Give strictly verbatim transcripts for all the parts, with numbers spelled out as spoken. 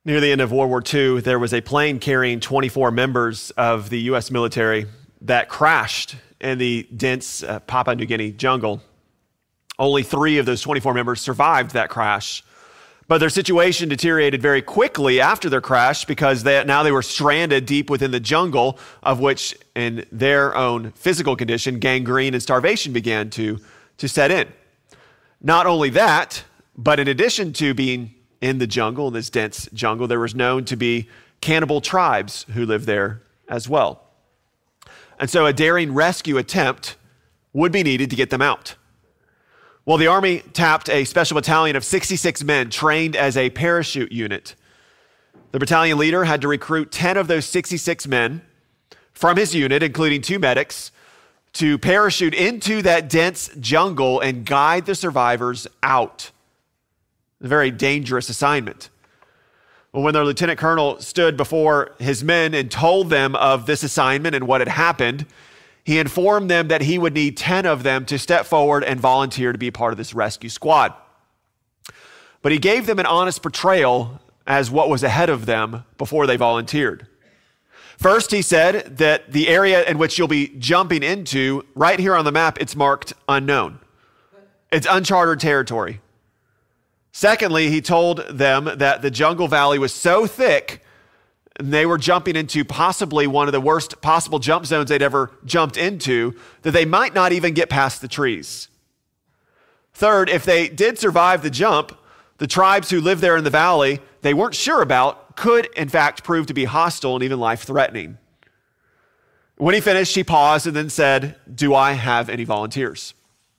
Near the end of World War Two, there was a plane carrying twenty-four members of the U S military that crashed in the dense uh, Papua New Guinea jungle. Only three of those twenty-four members survived that crash, but their situation deteriorated very quickly after their crash because they, now they were stranded deep within the jungle, of which in their own physical condition, gangrene and starvation began to, to set in. Not only that, but in addition to being in the jungle, in this dense jungle, there was known to be cannibal tribes who lived there as well. And so a daring rescue attempt would be needed to get them out. Well, the Army tapped a special battalion of sixty-six men trained as a parachute unit. The battalion leader had to recruit ten of those sixty-six men from his unit, including two medics, to parachute into that dense jungle and guide the survivors out. A very dangerous assignment. Well, when their lieutenant colonel stood before his men and told them of this assignment and what had happened, he informed them that he would need ten of them to step forward and volunteer to be part of this rescue squad. But he gave them an honest portrayal as what was ahead of them before they volunteered. First, he said that the area in which you'll be jumping into, right here on the map, it's marked unknown. It's uncharted territory. Secondly, he told them that the jungle valley was so thick, and they were jumping into possibly one of the worst possible jump zones they'd ever jumped into, that they might not even get past the trees. Third, if they did survive the jump, the tribes who lived there in the valley, they weren't sure about, could in fact prove to be hostile and even life-threatening. When he finished, he paused and then said, "Do I have any volunteers?"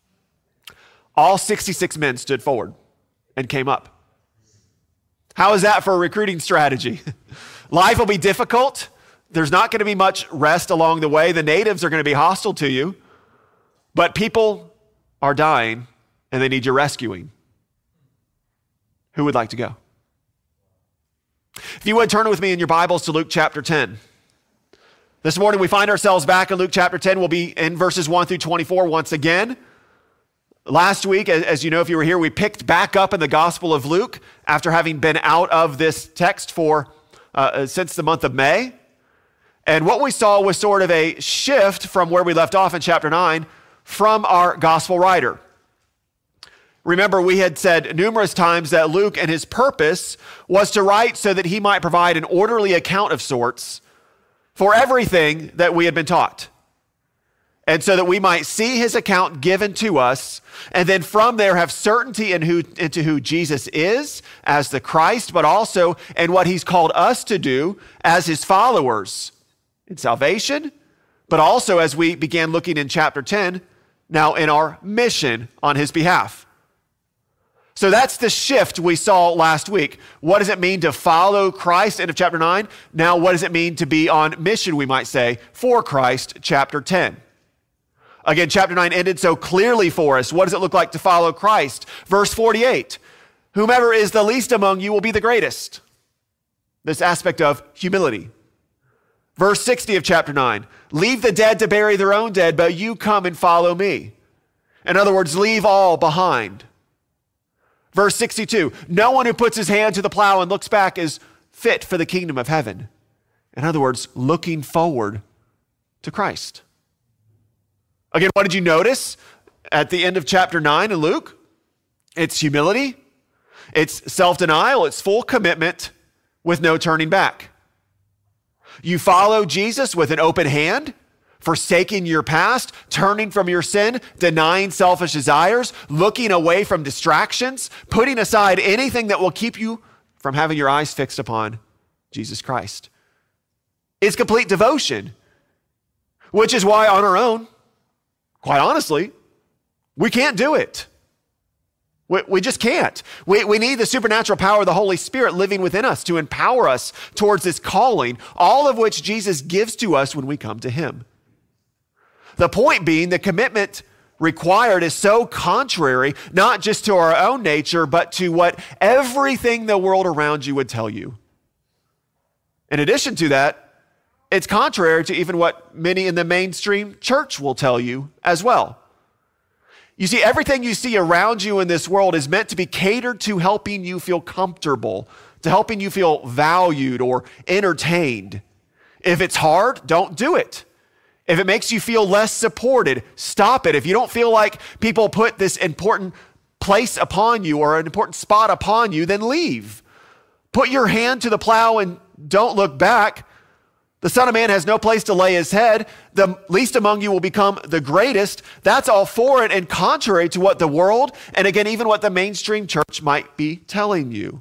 All sixty-six men stood forward and came up. How is that for a recruiting strategy? Life will be difficult. There's not going to be much rest along the way. The natives are going to be hostile to you, but people are dying and they need your rescuing. Who would like to go? If you would, turn with me in your Bibles to Luke chapter ten. This morning we find ourselves back in Luke chapter ten. We'll be in verses one through twenty-four once again. Last week, as you know, if you were here, we picked back up in the Gospel of Luke after having been out of this text for uh, since the month of May. And what we saw was sort of a shift from where we left off in chapter nine from our gospel writer. Remember, we had said numerous times that Luke and his purpose was to write so that he might provide an orderly account of sorts for everything that we had been taught. And so that we might see his account given to us, and then from there have certainty in who, into who Jesus is as the Christ, but also in what he's called us to do as his followers in salvation, but also as we began looking in chapter ten, now in our mission on his behalf. So that's the shift we saw last week. What does it mean to follow Christ, end of chapter nine? Now, what does it mean to be on mission, we might say, for Christ, chapter ten? Again, chapter nine ended so clearly for us. What does it look like to follow Christ? Verse forty-eight, whomever is the least among you will be the greatest. This aspect of humility. Verse sixty of chapter nine, leave the dead to bury their own dead, but you come and follow me. In other words, leave all behind. Verse sixty-two, no one who puts his hand to the plow and looks back is fit for the kingdom of heaven. In other words, looking forward to Christ. Again, what did you notice at the end of chapter nine in Luke? It's humility, it's self-denial, it's full commitment with no turning back. You follow Jesus with an open hand, forsaking your past, turning from your sin, denying selfish desires, looking away from distractions, putting aside anything that will keep you from having your eyes fixed upon Jesus Christ. It's complete devotion, which is why on our own, quite honestly, we can't do it. We, we just can't. We, we need the supernatural power of the Holy Spirit living within us to empower us towards this calling, all of which Jesus gives to us when we come to him. The point being, the commitment required is so contrary, not just to our own nature, but to what everything the world around you would tell you. In addition to that, it's contrary to even what many in the mainstream church will tell you as well. You see, everything you see around you in this world is meant to be catered to helping you feel comfortable, to helping you feel valued or entertained. If it's hard, don't do it. If it makes you feel less supported, stop it. If you don't feel like people put this important place upon you or an important spot upon you, then leave. Put your hand to the plow and don't look back. The Son of Man has no place to lay his head. The least among you will become the greatest. That's all foreign and contrary to what the world, and again, even what the mainstream church might be telling you.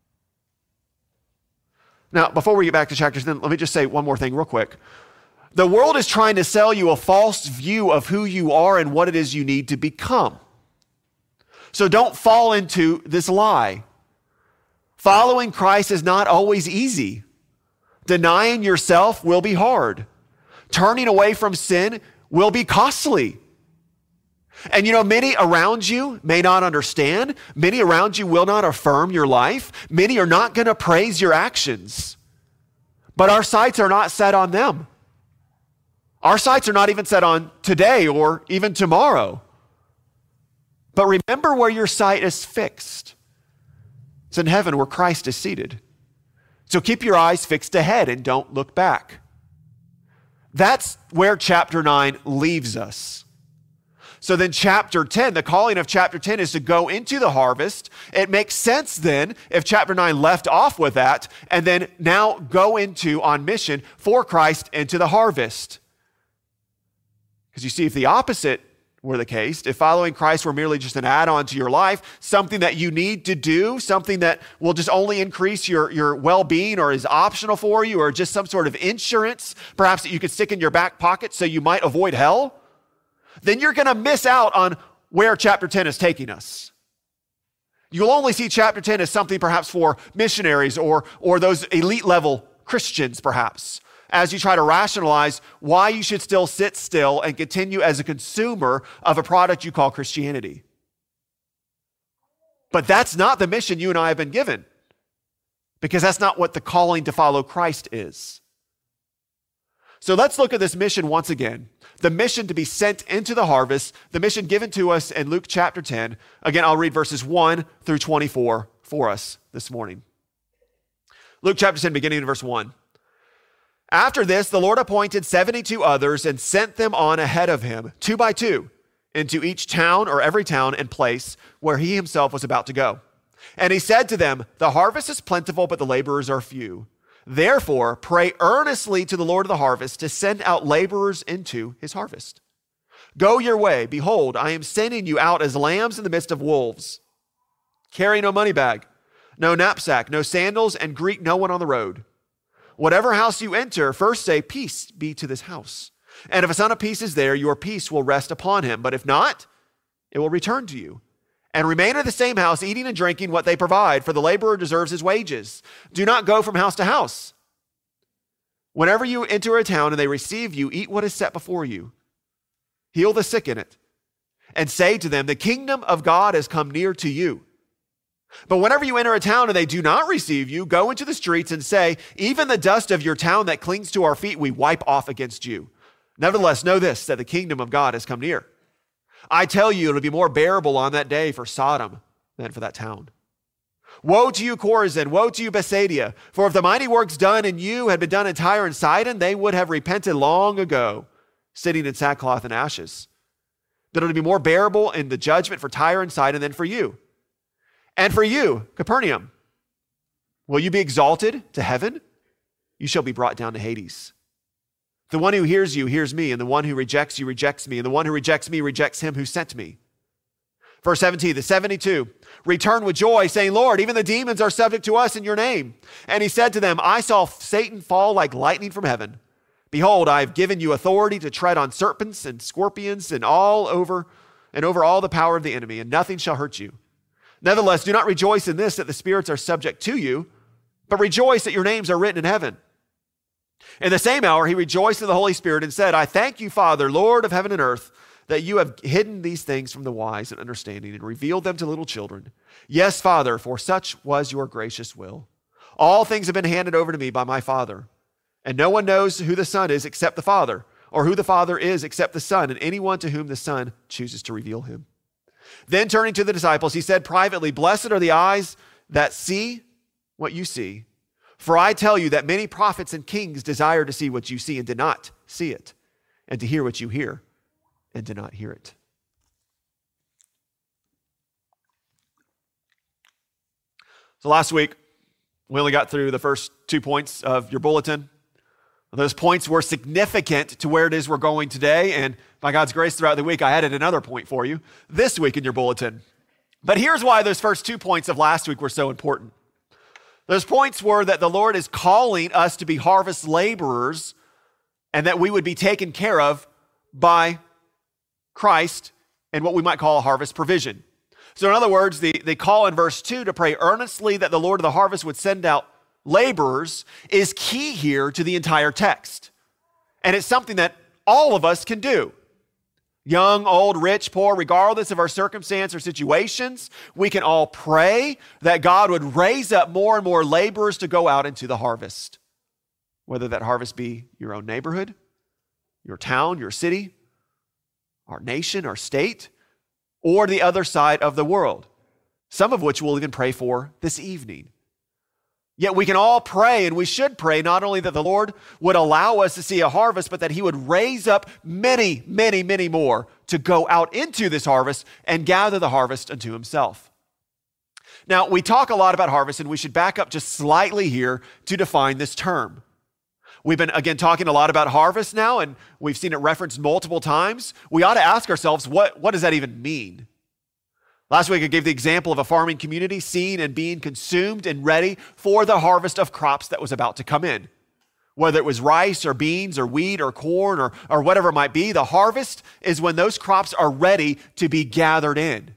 Now, before we get back to chapter ten, let me just say one more thing real quick. The world is trying to sell you a false view of who you are and what it is you need to become. So don't fall into this lie. Following Christ is not always easy. Denying yourself will be hard. Turning away from sin will be costly. And you know, many around you may not understand. Many around you will not affirm your life. Many are not going to praise your actions. But our sights are not set on them. Our sights are not even set on today or even tomorrow. But remember where your sight is fixed. It's in heaven where Christ is seated. So keep your eyes fixed ahead and don't look back. That's where chapter nine leaves us. So then chapter ten, the calling of chapter ten is to go into the harvest. It makes sense then if chapter nine left off with that and then now go into on mission for Christ into the harvest. Because you see, if the opposite were the case, if following Christ were merely just an add-on to your life, something that you need to do, something that will just only increase your, your well-being or is optional for you, or just some sort of insurance, perhaps that you could stick in your back pocket so you might avoid hell, then you're going to miss out on where chapter ten is taking us. You'll only see chapter ten as something perhaps for missionaries or, or those elite level Christians perhaps, as you try to rationalize why you should still sit still and continue as a consumer of a product you call Christianity. But that's not the mission you and I have been given, because that's not what the calling to follow Christ is. So let's look at this mission once again. The mission to be sent into the harvest, the mission given to us in Luke chapter ten. Again, I'll read verses one through twenty-four for us this morning. Luke chapter ten, beginning in verse one. After this, the Lord appointed seventy-two others and sent them on ahead of him, two by two, into each town or every town and place where he himself was about to go. And he said to them, "The harvest is plentiful, but the laborers are few. Therefore, pray earnestly to the Lord of the harvest to send out laborers into his harvest. Go your way. Behold, I am sending you out as lambs in the midst of wolves. Carry no money bag, no knapsack, no sandals, and greet no one on the road. Whatever house you enter, first say, 'Peace be to this house.' And if a son of peace is there, your peace will rest upon him. But if not, it will return to you. And remain in the same house, eating and drinking what they provide, for the laborer deserves his wages. Do not go from house to house. Whenever you enter a town and they receive you, eat what is set before you. Heal the sick in it, and say to them, 'The kingdom of God has come near to you.' But whenever you enter a town and they do not receive you, go into the streets and say, 'Even the dust of your town that clings to our feet, we wipe off against you. Nevertheless, know this, that the kingdom of God has come near. I tell you, it'll be more bearable on that day for Sodom than for that town. Woe to you, Chorazin! Woe to you, Bethsaida! For if the mighty works done in you had been done in Tyre and Sidon, they would have repented long ago, sitting in sackcloth and ashes. But it'll be more bearable in the judgment for Tyre and Sidon than for you. And for you, Capernaum, will you be exalted to heaven? You shall be brought down to Hades. The one who hears you hears me, and the one who rejects you rejects me, and the one who rejects me rejects him who sent me." Verse seventeen, the seventy-two returned with joy, saying, "Lord, even the demons are subject to us in your name." And he said to them, "I saw Satan fall like lightning from heaven. Behold, I have given you authority to tread on serpents and scorpions and all over and over all the power of the enemy, and nothing shall hurt you. Nevertheless, do not rejoice in this, that the spirits are subject to you, but rejoice that your names are written in heaven." In the same hour, he rejoiced in the Holy Spirit and said, "I thank you, Father, Lord of heaven and earth, that you have hidden these things from the wise and understanding and revealed them to little children. Yes, Father, for such was your gracious will. All things have been handed over to me by my Father, and no one knows who the Son is except the Father, or who the Father is except the Son, and anyone to whom the Son chooses to reveal him." Then turning to the disciples, he said privately, "Blessed are the eyes that see what you see. For I tell you that many prophets and kings desire to see what you see and did not see it, and to hear what you hear and did not hear it. So last week, we only got through the first two points of your bulletin. Those points were significant to where it is we're going today, and by God's grace throughout the week, I added another point for you this week in your bulletin. But here's why those first two points of last week were so important. Those points were that the Lord is calling us to be harvest laborers and that we would be taken care of by Christ and what we might call a harvest provision. So in other words, the, the call in verse two to pray earnestly that the Lord of the harvest would send out laborers is key here to the entire text. And it's something that all of us can do. Young, old, rich, poor, regardless of our circumstance or situations, we can all pray that God would raise up more and more laborers to go out into the harvest. Whether that harvest be your own neighborhood, your town, your city, our nation, our state, or the other side of the world, some of which we'll even pray for this evening. Yet we can all pray, and we should pray, not only that the Lord would allow us to see a harvest, but that he would raise up many, many, many more to go out into this harvest and gather the harvest unto himself. Now, we talk a lot about harvest, and we should back up just slightly here to define this term. We've been, again, talking a lot about harvest now, and we've seen it referenced multiple times. We ought to ask ourselves, what, what does that even mean? Last week, I gave the example of a farming community seen and being consumed and ready for the harvest of crops that was about to come in. Whether it was rice or beans or wheat or corn or, or whatever it might be, the harvest is when those crops are ready to be gathered in.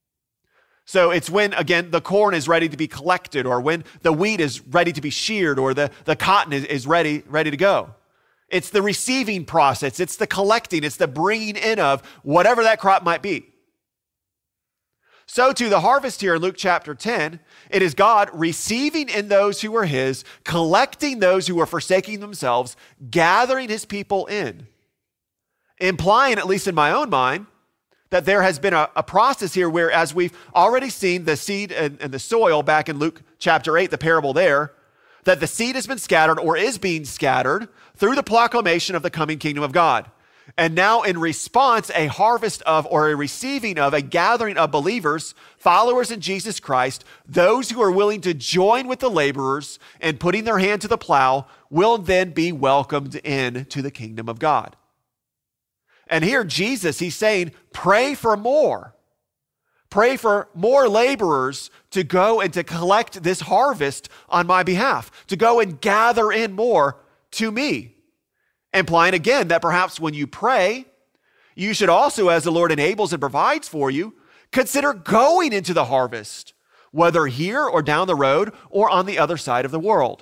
So it's when, again, the corn is ready to be collected, or when the wheat is ready to be sheared, or the, the cotton is, is ready, ready to go. It's the receiving process. It's the collecting. It's the bringing in of whatever that crop might be. So to the harvest here in Luke chapter ten, it is God receiving in those who are his, collecting those who are forsaking themselves, gathering his people in. Implying, at least in my own mind, that there has been a, a process here where, as we've already seen the seed and, and the soil back in Luke chapter eight, the parable there, that the seed has been scattered or is being scattered through the proclamation of the coming kingdom of God. And now in response, a harvest of, or a receiving of, a gathering of believers, followers in Jesus Christ, those who are willing to join with the laborers and putting their hand to the plow will then be welcomed in to the kingdom of God. And here Jesus, he's saying, pray for more. Pray for more laborers to go and to collect this harvest on my behalf, to go and gather in more to me. Implying again that perhaps when you pray, you should also, as the Lord enables and provides for you, consider going into the harvest, whether here or down the road or on the other side of the world.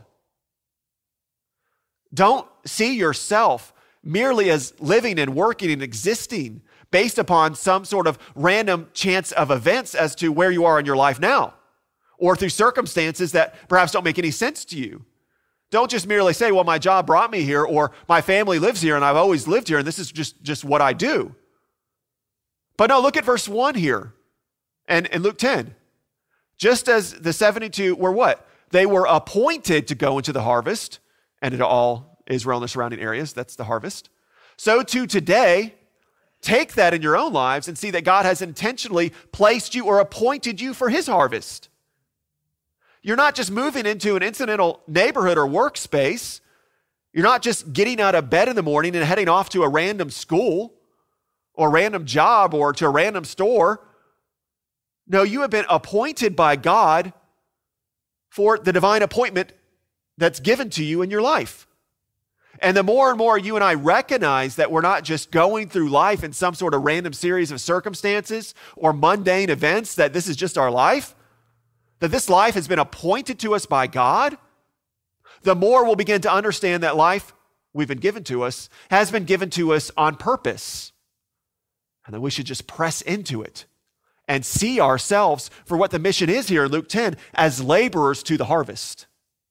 Don't see yourself merely as living and working and existing based upon some sort of random chance of events as to where you are in your life now, or through circumstances that perhaps don't make any sense to you. Don't just merely say, well, my job brought me here, or my family lives here and I've always lived here and this is just, just what I do. But no, look at verse one here and in Luke ten. Just as the seventy-two were what? They were appointed to go into the harvest and into all Israel and the surrounding areas. That's the harvest. So too today, take that in your own lives and see that God has intentionally placed you or appointed you for his harvest. You're not just moving into an incidental neighborhood or workspace. You're not just getting out of bed in the morning and heading off to a random school or a random job or to a random store. No, you have been appointed by God for the divine appointment that's given to you in your life. And the more and more you and I recognize that we're not just going through life in some sort of random series of circumstances or mundane events, that this is just our life, that this life has been appointed to us by God, the more we'll begin to understand that life we've been given to us has been given to us on purpose. And then we should just press into it and see ourselves for what the mission is here in Luke ten as laborers to the harvest.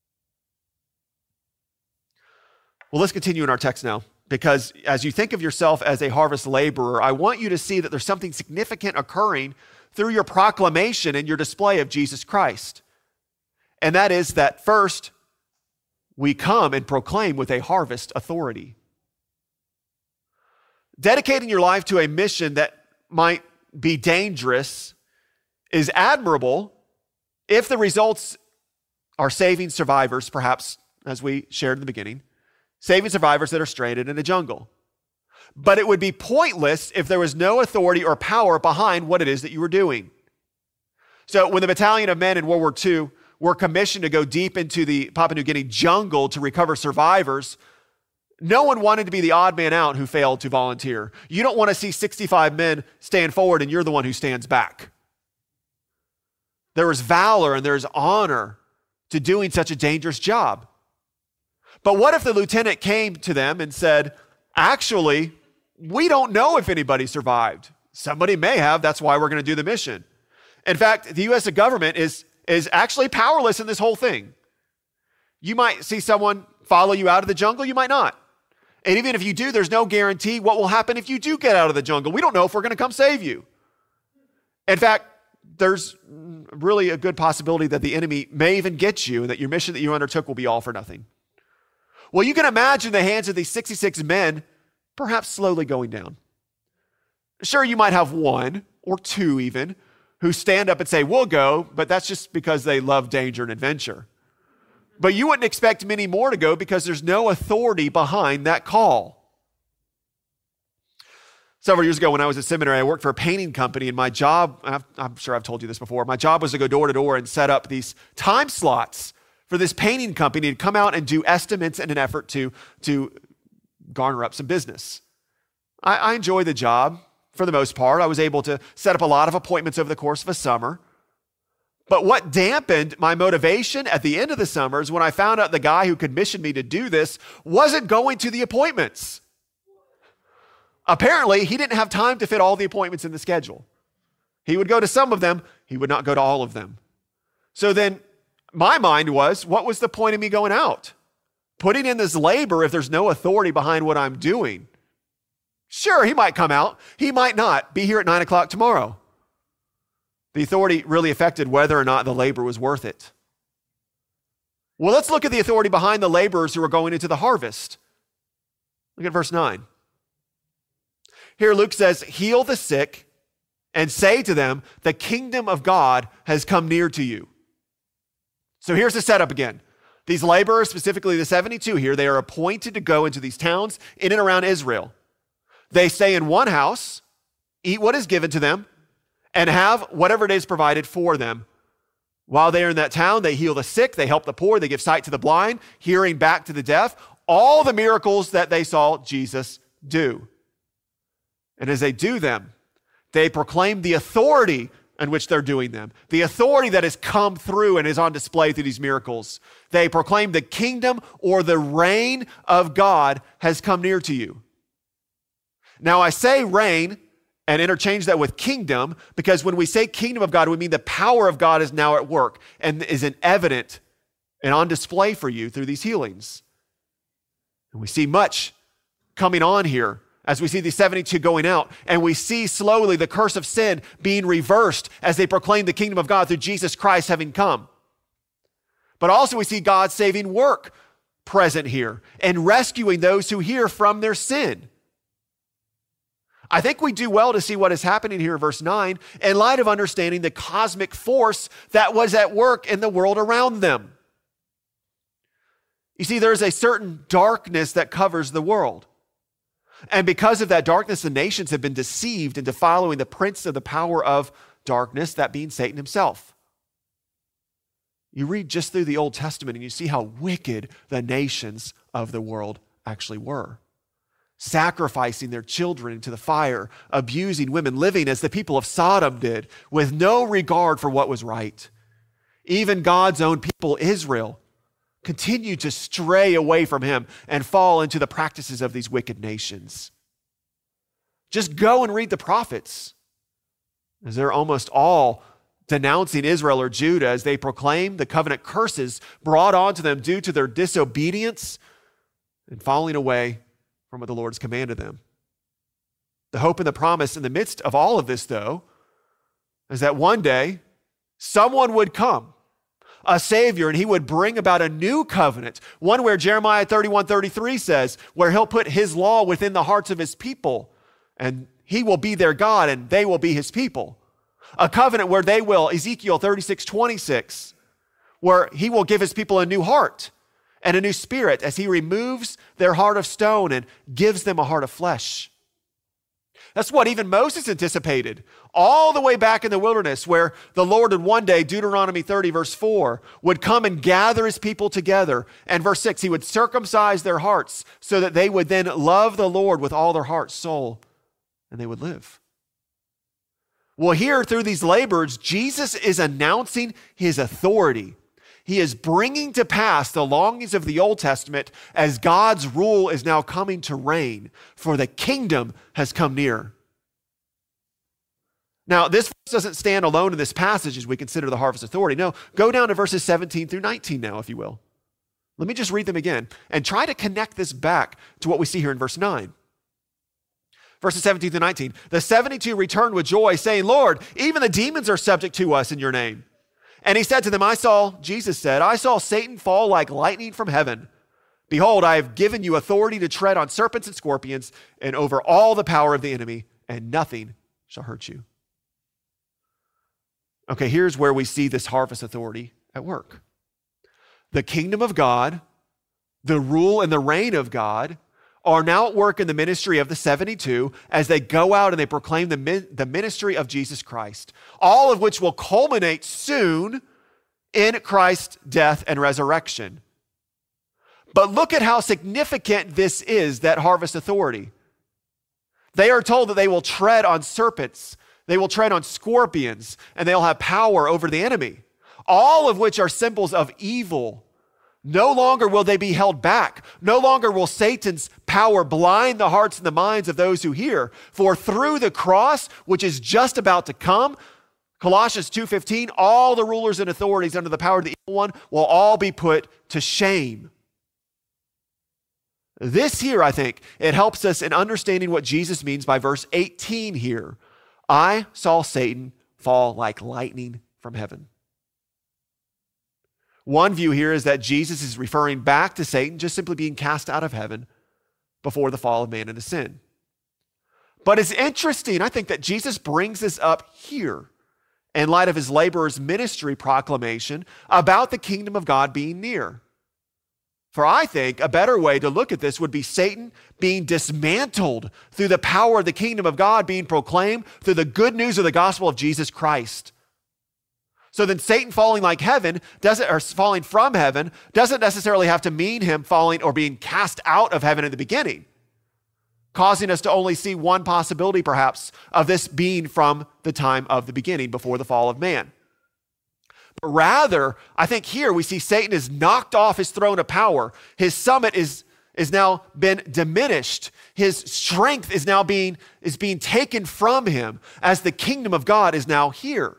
Well, let's continue in our text now, because as you think of yourself as a harvest laborer, I want you to see that there's something significant occurring through your proclamation and your display of Jesus Christ. And that is that first, we come and proclaim with a harvest authority. Dedicating your life to a mission that might be dangerous is admirable if the results are saving survivors, perhaps, as we shared in the beginning, saving survivors that are stranded in a jungle. But it would be pointless if there was no authority or power behind what it is that you were doing. So when the battalion of men in World War Two were commissioned to go deep into the Papua New Guinea jungle to recover survivors, no one wanted to be the odd man out who failed to volunteer. You don't want to see sixty-five men stand forward and you're the one who stands back. There was valor and there's honor to doing such a dangerous job. But what if the lieutenant came to them and said, actually, we don't know if anybody survived. Somebody may have, that's why we're going to do the mission. In fact, the U S government is, is actually powerless in this whole thing. You might see someone follow you out of the jungle, you might not. And even if you do, there's no guarantee what will happen if you do get out of the jungle. We don't know if we're going to come save you. In fact, there's really a good possibility that the enemy may even get you and that your mission that you undertook will be all for nothing. Well, you can imagine the hands of these sixty-six men perhaps slowly going down. Sure, you might have one or two even who stand up and say, we'll go, but that's just because they love danger and adventure. But you wouldn't expect many more to go because there's no authority behind that call. Several years ago when I was at seminary, I worked for a painting company, and my job, and I'm sure I've told you this before, my job was to go door to door and set up these time slots for this painting company to come out and do estimates in an effort to, to garner up some business. I, I enjoyed the job for the most part. I was able to set up a lot of appointments over the course of a summer. But what dampened my motivation at the end of the summer is when I found out the guy who commissioned me to do this wasn't going to the appointments. Apparently, he didn't have time to fit all the appointments in the schedule. He would go to some of them, he would not go to all of them. So then my mind was, what was the point of me going out? Putting in this labor if there's no authority behind what I'm doing. Sure, he might come out. He might not be here at nine o'clock tomorrow. The authority really affected whether or not the labor was worth it. Well, let's look at the authority behind the laborers who are going into the harvest. Look at verse nine. Here Luke says, heal the sick and say to them, the kingdom of God has come near to you. So here's the setup again. These laborers, specifically the seventy-two here, they are appointed to go into these towns in and around Israel. They stay in one house, eat what is given to them, and have whatever it is provided for them. While they're in that town, they heal the sick, they help the poor, they give sight to the blind, hearing back to the deaf, all the miracles that they saw Jesus do. And as they do them, they proclaim the authority in which they're doing them, the authority that has come through and is on display through these miracles. They proclaim the kingdom or the reign of God has come near to you. Now I say reign and interchange that with kingdom because when we say kingdom of God, we mean the power of God is now at work and is an evident and on display for you through these healings. And we see much coming on here as we see the seventy-two going out, and we see slowly the curse of sin being reversed as they proclaim the kingdom of God through Jesus Christ having come. But also we see God's saving work present here and rescuing those who hear from their sin. I think we do well to see what is happening here in verse nine in light of understanding the cosmic force that was at work in the world around them. You see, there's a certain darkness that covers the world. And because of that darkness, the nations have been deceived into following the prince of the power of darkness, that being Satan himself. You read just through the Old Testament and you see how wicked the nations of the world actually were. Sacrificing their children into the fire, abusing women, living as the people of Sodom did, with no regard for what was right. Even God's own people, Israel, continue to stray away from him and fall into the practices of these wicked nations. Just go and read the prophets, as they're almost all denouncing Israel or Judah as they proclaim the covenant curses brought onto them due to their disobedience and falling away from what the Lord has commanded them. The hope and the promise in the midst of all of this, though, is that one day someone would come, a Savior, and he would bring about a new covenant, one where Jeremiah thirty-one thirty-three says, where he'll put his law within the hearts of his people, and he will be their God, and they will be his people. A covenant where they will, Ezekiel thirty-six twenty-six, where he will give his people a new heart and a new spirit as he removes their heart of stone and gives them a heart of flesh. That's what even Moses anticipated all the way back in the wilderness, where the Lord would one day, Deuteronomy thirty verse four, would come and gather his people together. And verse six, he would circumcise their hearts so that they would then love the Lord with all their heart, soul, and they would live. Well, here through these labors, Jesus is announcing his authority. He is bringing to pass the longings of the Old Testament as God's rule is now coming to reign, for the kingdom has come near. Now, this verse doesn't stand alone in this passage as we consider the harvest authority. No, go down to verses seventeen through nineteen now, if you will. Let me just read them again and try to connect this back to what we see here in verse nine. Verses seventeen through nineteen, the seventy-two returned with joy, saying, Lord, even the demons are subject to us in your name. And he said to them, I saw, Jesus said, I saw Satan fall like lightning from heaven. Behold, I have given you authority to tread on serpents and scorpions and over all the power of the enemy, and nothing shall hurt you. Okay, here's where we see this harvest authority at work. The kingdom of God, the rule and the reign of God, are now at work in the ministry of the seventy-two as they go out and they proclaim the, the ministry of Jesus Christ, all of which will culminate soon in Christ's death and resurrection. But look at how significant this is, that harvest authority. They are told that they will tread on serpents, they will tread on scorpions, and they'll have power over the enemy, all of which are symbols of evil. No longer will they be held back. No longer will Satan's power blind the hearts and the minds of those who hear. For through the cross, which is just about to come, Colossians two fifteen, all the rulers and authorities under the power of the evil one will all be put to shame. This here, I think, it helps us in understanding what Jesus means by verse eighteen here. I saw Satan fall like lightning from heaven. One view here is that Jesus is referring back to Satan just simply being cast out of heaven before the fall of man into sin. But it's interesting, I think, that Jesus brings this up here in light of his laborer's ministry proclamation about the kingdom of God being near. For I think a better way to look at this would be Satan being dismantled through the power of the kingdom of God being proclaimed through the good news of the gospel of Jesus Christ. So then Satan falling like heaven doesn't, or falling from heaven doesn't necessarily have to mean him falling or being cast out of heaven at the beginning, causing us to only see one possibility perhaps of this being from the time of the beginning before the fall of man. But rather, I think here we see Satan is knocked off his throne of power. His summit is, is now been diminished. His strength is now being, is being taken from him as the kingdom of God is now here.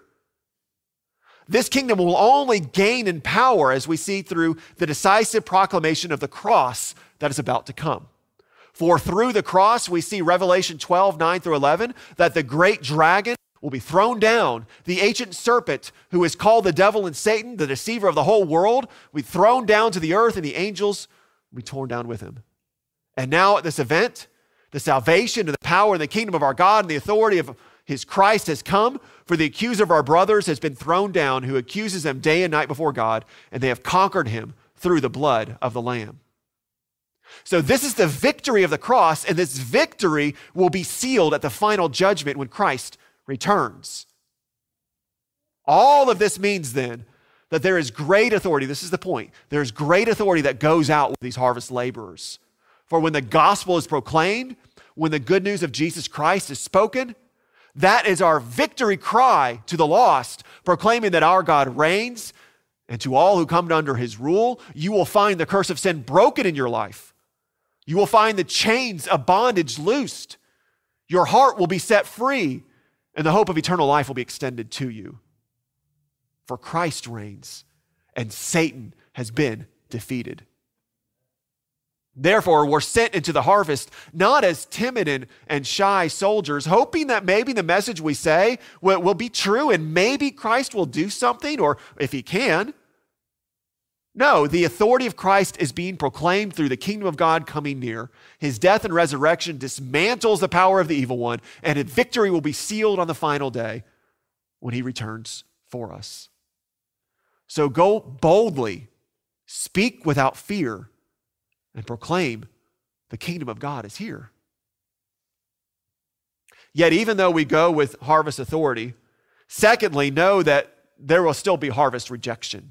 This kingdom will only gain in power as we see through the decisive proclamation of the cross that is about to come. For through the cross, we see Revelation twelve, nine through eleven, that the great dragon will be thrown down. The ancient serpent, who is called the devil and Satan, the deceiver of the whole world, will be thrown down to the earth, and the angels will be torn down with him. And now at this event, the salvation and the power and the kingdom of our God and the authority of his Christ has come, for the accuser of our brothers has been thrown down, who accuses them day and night before God, and they have conquered him through the blood of the Lamb. So this is the victory of the cross, and this victory will be sealed at the final judgment when Christ returns. All of this means then that there is great authority. This is the point. There is great authority that goes out with these harvest laborers. For when the gospel is proclaimed, when the good news of Jesus Christ is spoken, that is our victory cry to the lost, proclaiming that our God reigns, and to all who come under his rule, you will find the curse of sin broken in your life. You will find the chains of bondage loosed. Your heart will be set free, and the hope of eternal life will be extended to you. For Christ reigns, and Satan has been defeated. Therefore, we're sent into the harvest not as timid and, and shy soldiers, hoping that maybe the message we say will, will be true and maybe Christ will do something, or if he can, No, the authority of Christ is being proclaimed through the kingdom of God coming near. His death and resurrection dismantles the power of the evil one, and his victory will be sealed on the final day when he returns for us. So go boldly, speak without fear, and proclaim the kingdom of God is here. Yet even though we go with harvest authority, secondly, know that there will still be harvest rejection.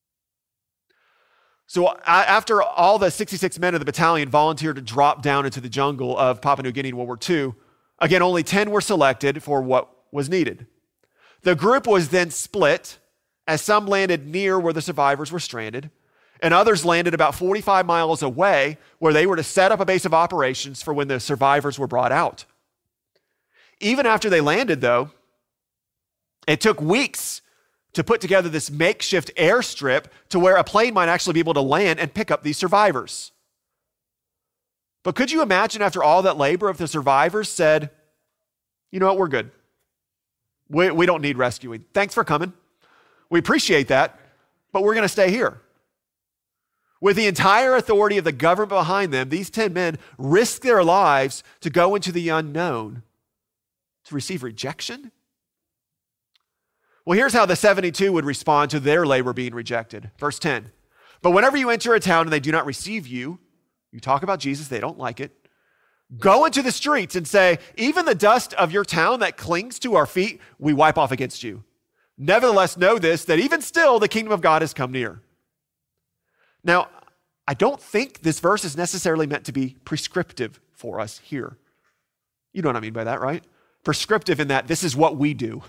So after all the sixty-six men of the battalion volunteered to drop down into the jungle of Papua New Guinea in World War Two, again, only ten were selected for what was needed. The group was then split as some landed near where the survivors were stranded, and others landed about forty-five miles away where they were to set up a base of operations for when the survivors were brought out. Even after they landed, though, it took weeks to put together this makeshift airstrip to where a plane might actually be able to land and pick up these survivors. But could you imagine after all that labor if the survivors said, you know what, we're good. We, we don't need rescuing. Thanks for coming. We appreciate that, but we're going to stay here. With the entire authority of the government behind them, these ten men risked their lives to go into the unknown to receive rejection? Well, here's how the seventy-two would respond to their labor being rejected. Verse ten, but whenever you enter a town and they do not receive you, you talk about Jesus, they don't like it, go into the streets and say, even the dust of your town that clings to our feet, we wipe off against you. Nevertheless, know this, that even still the kingdom of God has come near. Now, I don't think this verse is necessarily meant to be prescriptive for us here. You know what I mean by that, right? Prescriptive in that this is what we do.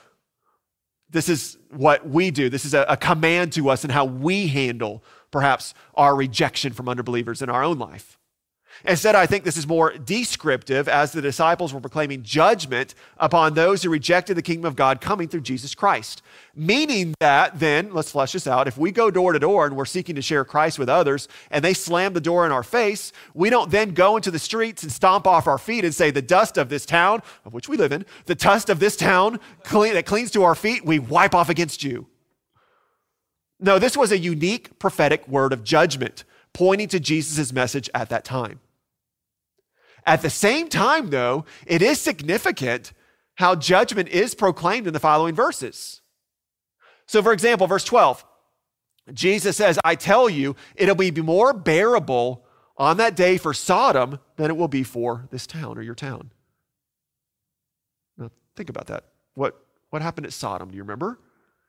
This is what we do. This is a, a command to us in how we handle perhaps our rejection from unbelievers in our own life. Instead, I think this is more descriptive as the disciples were proclaiming judgment upon those who rejected the kingdom of God coming through Jesus Christ. Meaning that then, let's flesh this out, if we go door to door and we're seeking to share Christ with others and they slam the door in our face, we don't then go into the streets and stomp off our feet and say, the dust of this town, of which we live in, the dust of this town clean, that clings to our feet, we wipe off against you. No, this was a unique prophetic word of judgment pointing to Jesus' message at that time. At the same time, though, it is significant how judgment is proclaimed in the following verses. So, for example, verse twelve, Jesus says, I tell you, it'll be more bearable on that day for Sodom than it will be for this town or your town. Now, think about that. What, what happened at Sodom? Do you remember?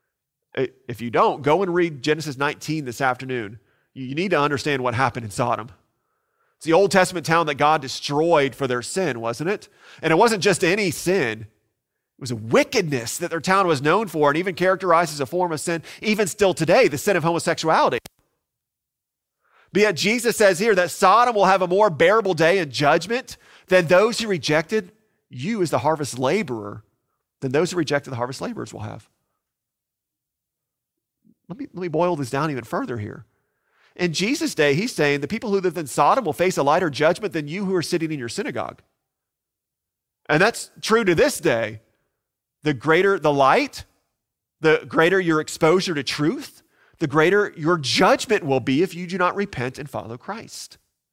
If you don't, go and read Genesis nineteen this afternoon. You need to understand what happened in Sodom. It's the Old Testament town that God destroyed for their sin, wasn't it? And it wasn't just any sin. It was a wickedness that their town was known for and even characterized as a form of sin, even still today, the sin of homosexuality. But yet Jesus says here that Sodom will have a more bearable day in judgment than those who rejected you as the harvest laborer, than those who rejected the harvest laborers will have. Let me, let me boil this down even further here. In Jesus' day, he's saying the people who live in Sodom will face a lighter judgment than you who are sitting in your synagogue. And that's true to this day. The greater the light, the greater your exposure to truth, the greater your judgment will be if you do not repent and follow Christ.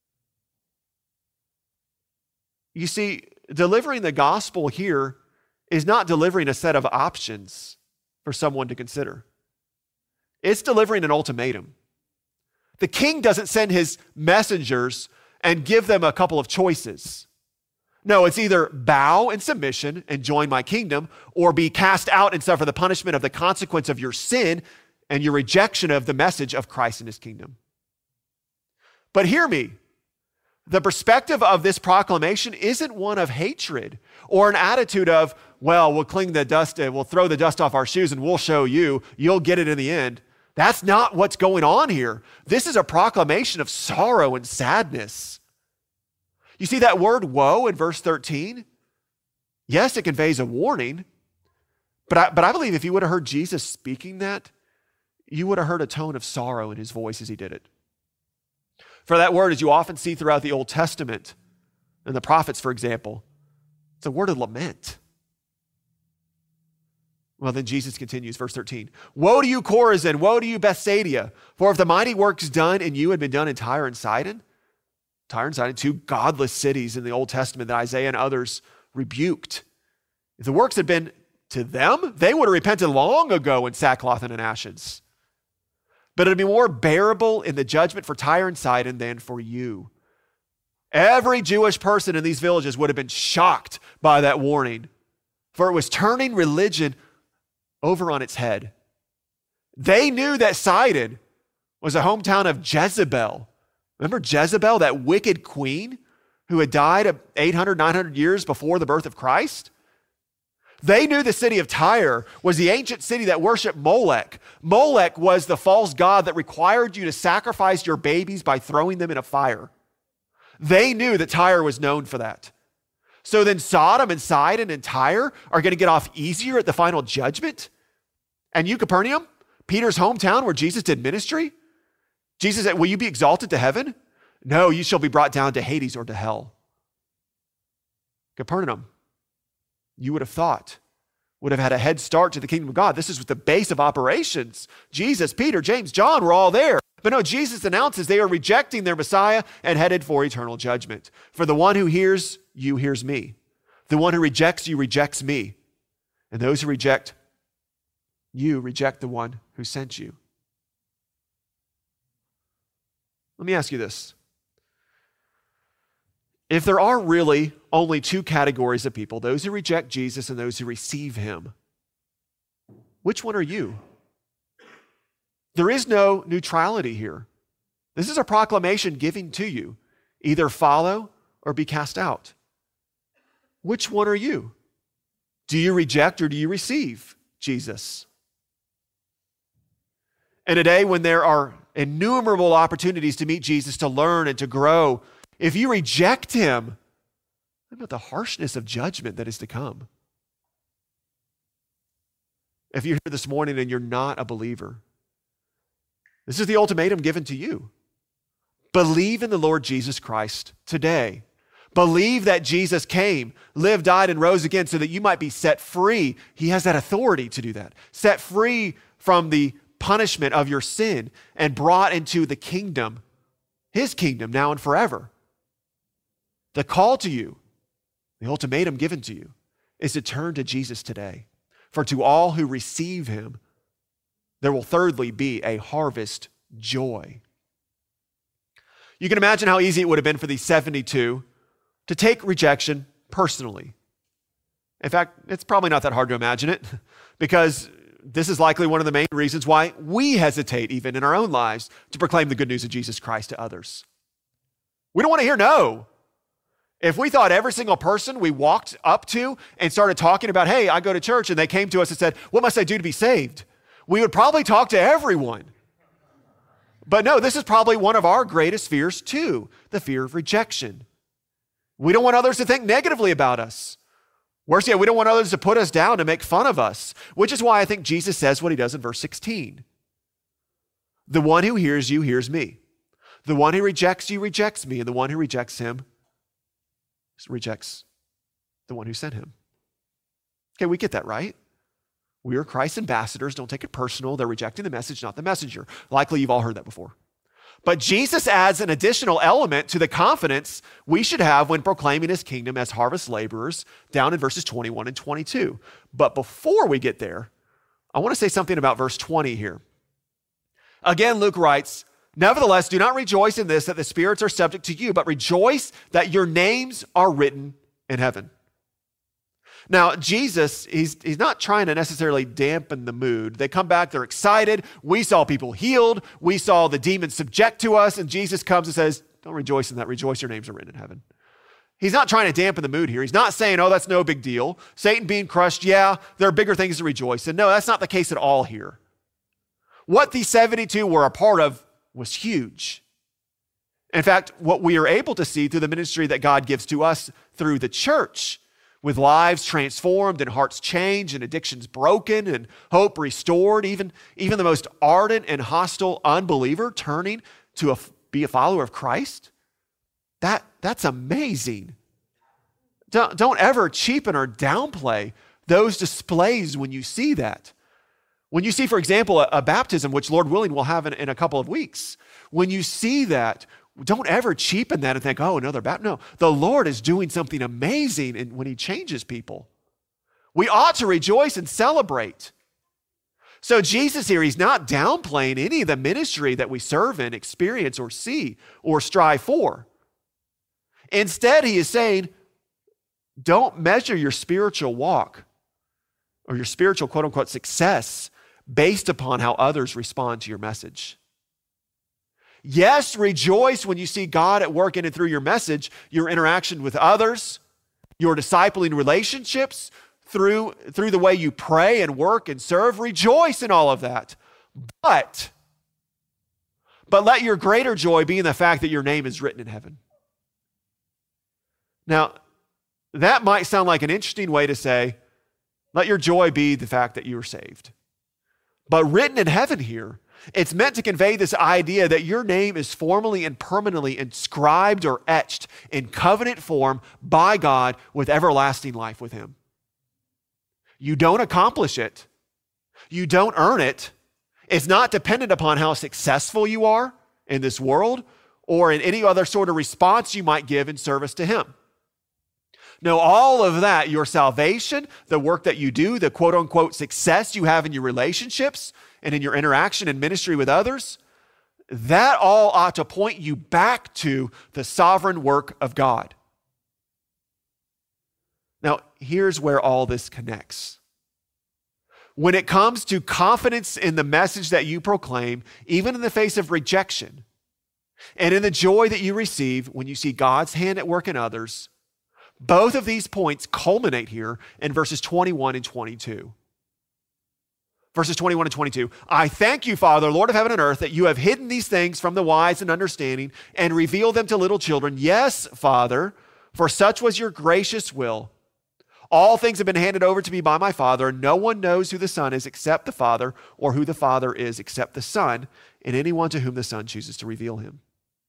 You see, delivering the gospel here is not delivering a set of options for someone to consider. It's delivering an ultimatum. The king doesn't send his messengers and give them a couple of choices. No, it's either bow in submission and join my kingdom, or be cast out and suffer the punishment of the consequence of your sin and your rejection of the message of Christ and his kingdom. But hear me, the perspective of this proclamation isn't one of hatred or an attitude of, well, we'll cling the dust, we'll throw the dust off our shoes and we'll show you, you'll get it in the end. That's not what's going on here. This is a proclamation of sorrow and sadness. You see that word woe in verse thirteen? Yes, it conveys a warning, but I, but I believe if you would have heard Jesus speaking that, you would have heard a tone of sorrow in his voice as he did it. For that word, as you often see throughout the Old Testament and the prophets, for example, it's a word of lament. Well, then Jesus continues, verse thirteen. Woe to you, Chorazin! Woe to you, Bethsaida! For if the mighty works done in you had been done in Tyre and Sidon, Tyre and Sidon, two godless cities in the Old Testament that Isaiah and others rebuked. If the works had been to them, they would have repented long ago in sackcloth and in ashes. But it would be more bearable in the judgment for Tyre and Sidon than for you. Every Jewish person in these villages would have been shocked by that warning, for it was turning religion over on its head. They knew that Sidon was a hometown of Jezebel. Remember Jezebel, that wicked queen who had died eight hundred, nine hundred years before the birth of Christ? They knew the city of Tyre was the ancient city that worshiped Molech. Molech was the false god that required you to sacrifice your babies by throwing them in a fire. They knew that Tyre was known for that. So then Sodom and Sidon and Tyre are going to get off easier at the final judgment? And you, Capernaum, Peter's hometown where Jesus did ministry? Jesus said, will you be exalted to heaven? No, you shall be brought down to Hades or to hell. Capernaum, you would have thought, would have had a head start to the kingdom of God. This is the base of operations. Jesus, Peter, James, John were all there. But no, Jesus announces they are rejecting their Messiah and headed for eternal judgment. For the one who hears you hears me. The one who rejects you rejects me. And those who reject you reject the one who sent you. Let me ask you this. If there are really only two categories of people, those who reject Jesus and those who receive him, which one are you? There is no neutrality here. This is a proclamation given to you. Either follow or be cast out. Which one are you? Do you reject or do you receive Jesus? In a day when there are innumerable opportunities to meet Jesus, to learn and to grow, if you reject him, think about the harshness of judgment that is to come. If you're here this morning and you're not a believer, this is the ultimatum given to you. Believe in the Lord Jesus Christ today. Believe that Jesus came, lived, died, and rose again so that you might be set free. He has that authority to do that. Set free from the punishment of your sin and brought into the kingdom, his kingdom now and forever. The call to you, the ultimatum given to you, is to turn to Jesus today. For to all who receive him, there will thirdly be a harvest joy. You can imagine how easy it would have been for these seventy-two to take rejection personally. In fact, it's probably not that hard to imagine it, because this is likely one of the main reasons why we hesitate even in our own lives to proclaim the good news of Jesus Christ to others. We don't want to hear no. If we thought every single person we walked up to and started talking about, hey, I go to church, and they came to us and said, what must I do to be saved? We would probably talk to everyone. But no, this is probably one of our greatest fears too, the fear of rejection. We don't want others to think negatively about us. Worse yet, we don't want others to put us down, to make fun of us, which is why I think Jesus says what he does in verse sixteen. The one who hears you hears me. The one who rejects you rejects me, and the one who rejects him rejects the one who sent him. Okay, we get that, right? We are Christ's ambassadors. Don't take it personal. They're rejecting the message, not the messenger. Likely you've all heard that before. But Jesus adds an additional element to the confidence we should have when proclaiming his kingdom as harvest laborers down in verses twenty-one and twenty-two. But before we get there, I want to say something about verse twenty here. Again, Luke writes, nevertheless, do not rejoice in this, that the spirits are subject to you, but rejoice that your names are written in heaven. Now, Jesus, he's, he's not trying to necessarily dampen the mood. They come back, they're excited. We saw people healed. We saw the demons subject to us. And Jesus comes and says, don't rejoice in that. Rejoice, your names are written in heaven. He's not trying to dampen the mood here. He's not saying, oh, that's no big deal. Satan being crushed, yeah, there are bigger things to rejoice in. No, that's not the case at all here. What these seventy-two were a part of was huge. In fact, what we are able to see through the ministry that God gives to us through the church, with lives transformed and hearts changed and addictions broken and hope restored, even, even the most ardent and hostile unbeliever turning to a, be a follower of Christ, that, that's amazing. Don't, don't ever cheapen or downplay those displays when you see that. When you see, for example, a, a baptism, which Lord willing we'll have in, in a couple of weeks, when you see that, don't ever cheapen that and think, oh, another baptism. No, the Lord is doing something amazing in, when he changes people. We ought to rejoice and celebrate. So Jesus here, he's not downplaying any of the ministry that we serve in, experience, or see, or strive for. Instead, he is saying, don't measure your spiritual walk or your spiritual quote-unquote success based upon how others respond to your message. Yes, rejoice when you see God at work in and through your message, your interaction with others, your discipling relationships, through, through the way you pray and work and serve. Rejoice in all of that. But, but let your greater joy be in the fact that your name is written in heaven. Now, that might sound like an interesting way to say, let your joy be the fact that you are saved. But written in heaven here, it's meant to convey this idea that your name is formally and permanently inscribed or etched in covenant form by God with everlasting life with him. You don't accomplish it. You don't earn it. It's not dependent upon how successful you are in this world or in any other sort of response you might give in service to him. No, all of that, your salvation, the work that you do, the quote unquote success you have in your relationships and in your interaction and ministry with others, that all ought to point you back to the sovereign work of God. Now, here's where all this connects. When it comes to confidence in the message that you proclaim, even in the face of rejection, and in the joy that you receive when you see God's hand at work in others, both of these points culminate here in verses twenty-one and twenty-two. Verses twenty-one and twenty-two, I thank you, Father, Lord of heaven and earth, that you have hidden these things from the wise and understanding and revealed them to little children. Yes, Father, for such was your gracious will. All things have been handed over to me by my Father, and no one knows who the Son is except the Father, or who the Father is except the Son, and anyone to whom the Son chooses to reveal him.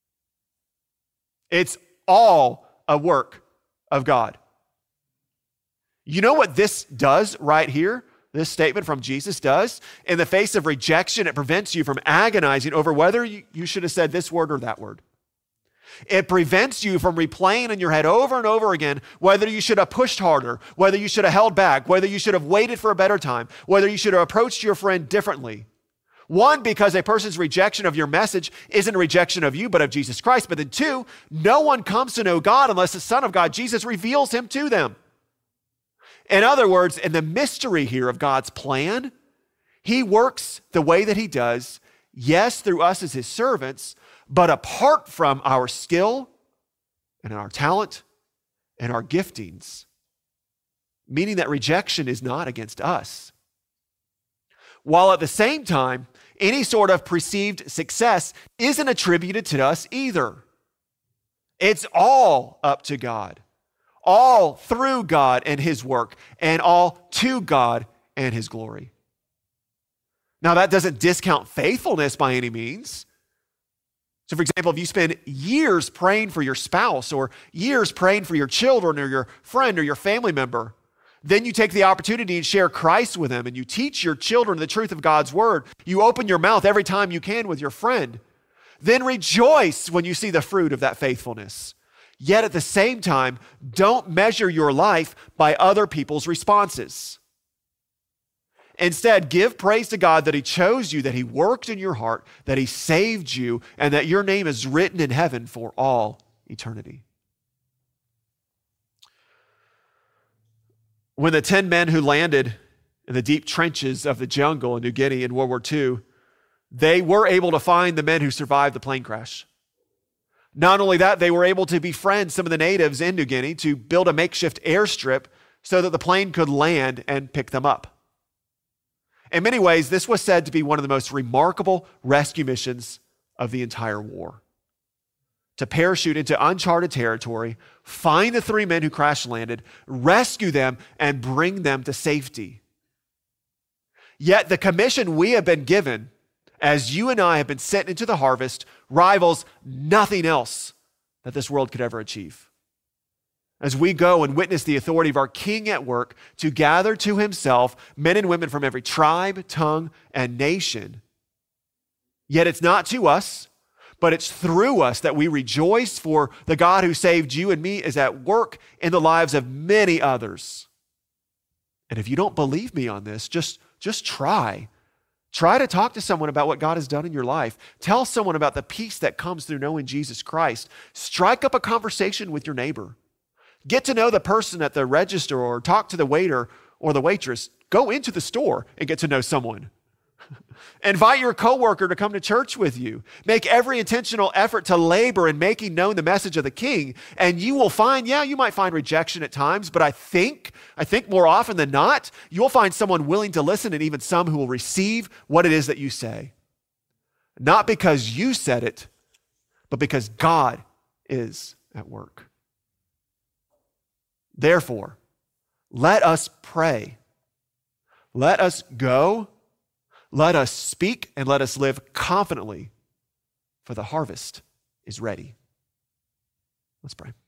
It's all a work of God. You know what this does right here? This statement from Jesus does? In the face of rejection, it prevents you from agonizing over whether you, you should have said this word or that word. It prevents you from replaying in your head over and over again whether you should have pushed harder, whether you should have held back, whether you should have waited for a better time, whether you should have approached your friend differently. One, because a person's rejection of your message isn't a rejection of you, but of Jesus Christ. But then two, no one comes to know God unless the Son of God, Jesus, reveals him to them. In other words, in the mystery here of God's plan, he works the way that he does, yes, through us as his servants, but apart from our skill and our talent and our giftings, meaning that rejection is not against us. While at the same time, any sort of perceived success isn't attributed to us either. It's all up to God, all through God and his work, and all to God and his glory. Now, that doesn't discount faithfulness by any means. So, for example, if you spend years praying for your spouse or years praying for your children or your friend or your family member, then you take the opportunity and share Christ with them, and you teach your children the truth of God's word. You open your mouth every time you can with your friend. Then rejoice when you see the fruit of that faithfulness. Yet at the same time, don't measure your life by other people's responses. Instead, give praise to God that he chose you, that he worked in your heart, that he saved you, and that your name is written in heaven for all eternity. When the ten men who landed in the deep trenches of the jungle in New Guinea in World War Two, they were able to find the men who survived the plane crash. Not only that, they were able to befriend some of the natives in New Guinea to build a makeshift airstrip so that the plane could land and pick them up. In many ways, this was said to be one of the most remarkable rescue missions of the entire war. To parachute into uncharted territory, find the three men who crash landed, rescue them, and bring them to safety. Yet the commission we have been given, as you and I have been sent into the harvest, rivals nothing else that this world could ever achieve. as we go and witness the authority of our King at work to gather to himself men and women from every tribe, tongue, and nation. Yet it's not to us, but it's through us that we rejoice, for the God who saved you and me is at work in the lives of many others. And if you don't believe me on this, just, just try. Try to talk to someone about what God has done in your life. Tell someone about the peace that comes through knowing Jesus Christ. Strike up a conversation with your neighbor. Get to know the person at the register, or talk to the waiter or the waitress. Go into the store and get to know someone. Invite your coworker to come to church with you. Make every intentional effort to labor in making known the message of the King. And you will find, yeah, you might find rejection at times, but I think, I think more often than not, you'll find someone willing to listen, and even some who will receive what it is that you say. Not because you said it, but because God is at work. Therefore, let us pray. Let us go. Let us speak, and let us live confidently, for the harvest is ready. Let's pray.